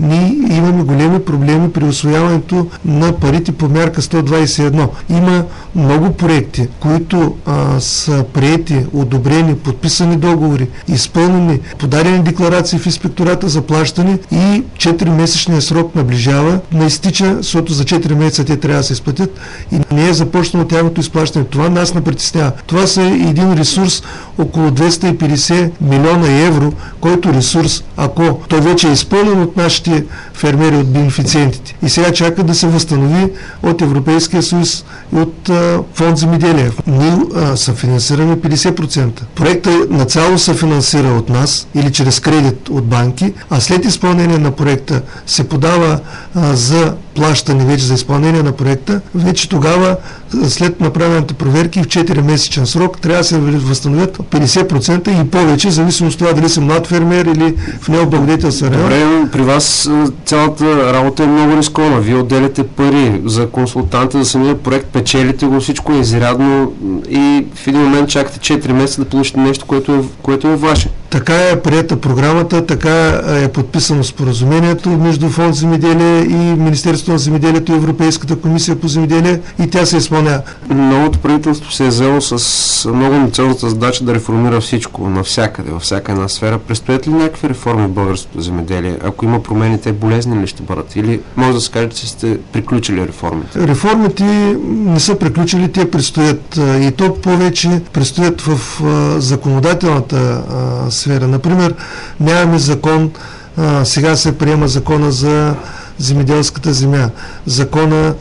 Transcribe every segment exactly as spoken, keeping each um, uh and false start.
Ние имаме големи проблеми при усвояването на парите по мярка сто двадесет и едно. Има много проекти, които а, са приети, одобрени, подписани договори, изпълнени, подадени декларации в инспектората за плащане и четири-месечният срок наближава, наистича, защото за четири месеца те трябва да се изплатят и не е започнало тяхното изплащане. Това нас не притеснява. Това са един ресурс около двеста и петдесет милиона евро, който ресурс, ако той вече е изпълнен от нашите фермери, от бенефициентите и сега чака да се възстанови от Европейския съюз и от а, фонд земеделие. Ние а, съфинансираме петдесет процента. Проектът нацяло се финансира от нас или чрез кредит от банки, а след изпълнение на проекта се подава а, за плащане вече за изпълнение на проекта, вече тогава след направените проверки в четири-месечен срок трябва да се възстановят петдесет процента и повече, в зависимост от това дали си млад фермер или в необлагодетелствен район. Добре, при вас цялата работа е много рискована. Вие отделяте пари за консултанта, за самия проект, печелите го, всичко е изрядно и в един момент чакате четири месеца да получите нещо, което е, което е ваше. Така е приета програмата, така е подписано споразумението между Фонд земеделие и Министерството на земеделието и Европейската комисия по земеделие и тя се изпълнява. Новото правителство се е взело с много амбициозната задача да реформира всичко, навсякъде, във всяка една сфера. Предстоят ли някакви реформи в българското земеделие? Ако има промени, те болезни ли ще бъдат? Или може да се каже, че сте приключили реформите? Реформите не са приключили, те предстоят и то повече предстоят в законодателната сфера. Например, нямаме закон, а, сега се приема закона за земеделската земя, закона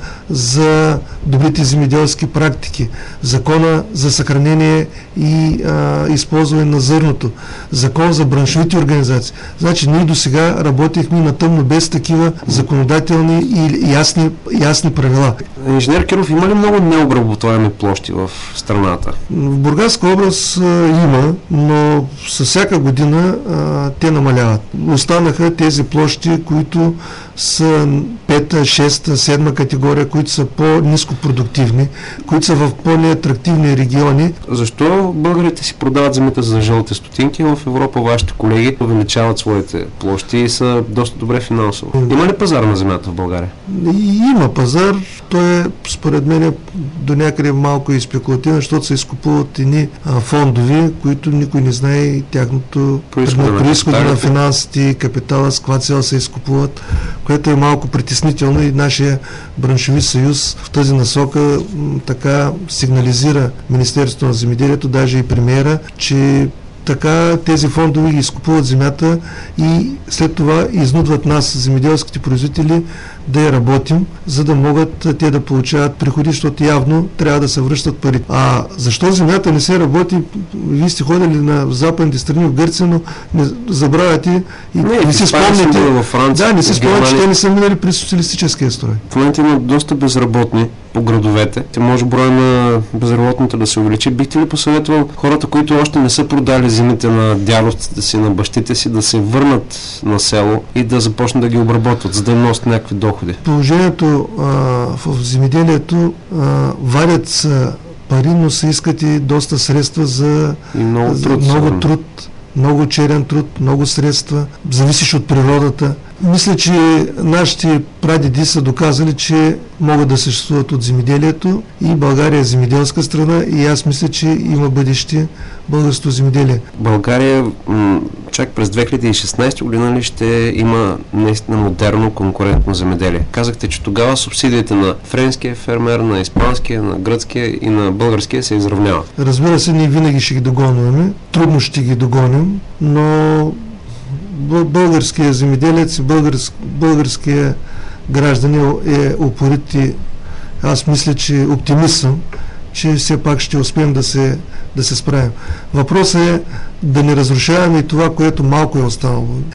за добрите земеделски практики, закона за съхранение и а, използване на зърното, закон за браншовите организации. Значи ние до сега работихме на тъмно без такива законодателни и ясни, ясни правила. Инженер Киров, има ли много необработваеми площи в страната? В Бургаска област а, има, но със всяка година а, те намаляват. Останаха тези площи, които са пета, шеста, седма категория, които са по-ниско продуктивни, които са в по-неатрактивни региони. Защо българите си продават земята за жълти стотинки, в Европа вашите колеги увеличават своите площи и са доста добре финансово? Има ли пазар на земята в България? Има пазар, той е според мен до някъде малко и спекулативен, защото се изкупуват едни фондови, които никой не знае и тяхното произхода на финансите, капитала, с каква цел се изкупуват, което е малко притеснително и нашия браншови съюз в тази насока м, така сигнализира Министерството на земеделието, даже и премиера, че така тези фондове ги изкупуват земята и след това изнудват нас, земеделските производители, да я работим, за да могат те да получават приходи, защото явно трябва да се връщат пари. А защо земята не се работи? Вие сте ходили на западните страни, в Гърция, но не забравяте и не, не си спомняте. Да, не си спомняте, че те не са минали през социалистическия строй. В момента има доста безработни по градовете. Те може броя на безработните да се увеличи. Бихте ли посъветвал хората, които още не са продали земите на дядовците си, на бащите си, да се върнат на село и да започнат да ги обработват, за да носят някакви доходи? Положението а, в земеделието а, вадят са пари, но се искат и доста средства за, и много за труд, много труд, много черен труд, много средства, зависиш от природата. Мисля, че нашите прадеди са доказали, че могат да съществуват от земеделието и България е земеделска страна и аз мисля, че има бъдеще българското земеделие. България м- чак през две хиляди и шестнадесета година ли ще има наистина модерно конкурентно земеделие? Казахте, че тогава субсидиите на френския фермер, на испанския, на гръцкия и на българския се изравняват. Разбира се, ние винаги ще ги догонваме, трудно ще ги догоним, но българския земеделец и българск, българския гражданин е упорит и аз мисля, че оптимист съм, че все пак ще успеем да се, да се справим. Въпросът е да не разрушаваме и това, което малко е останало.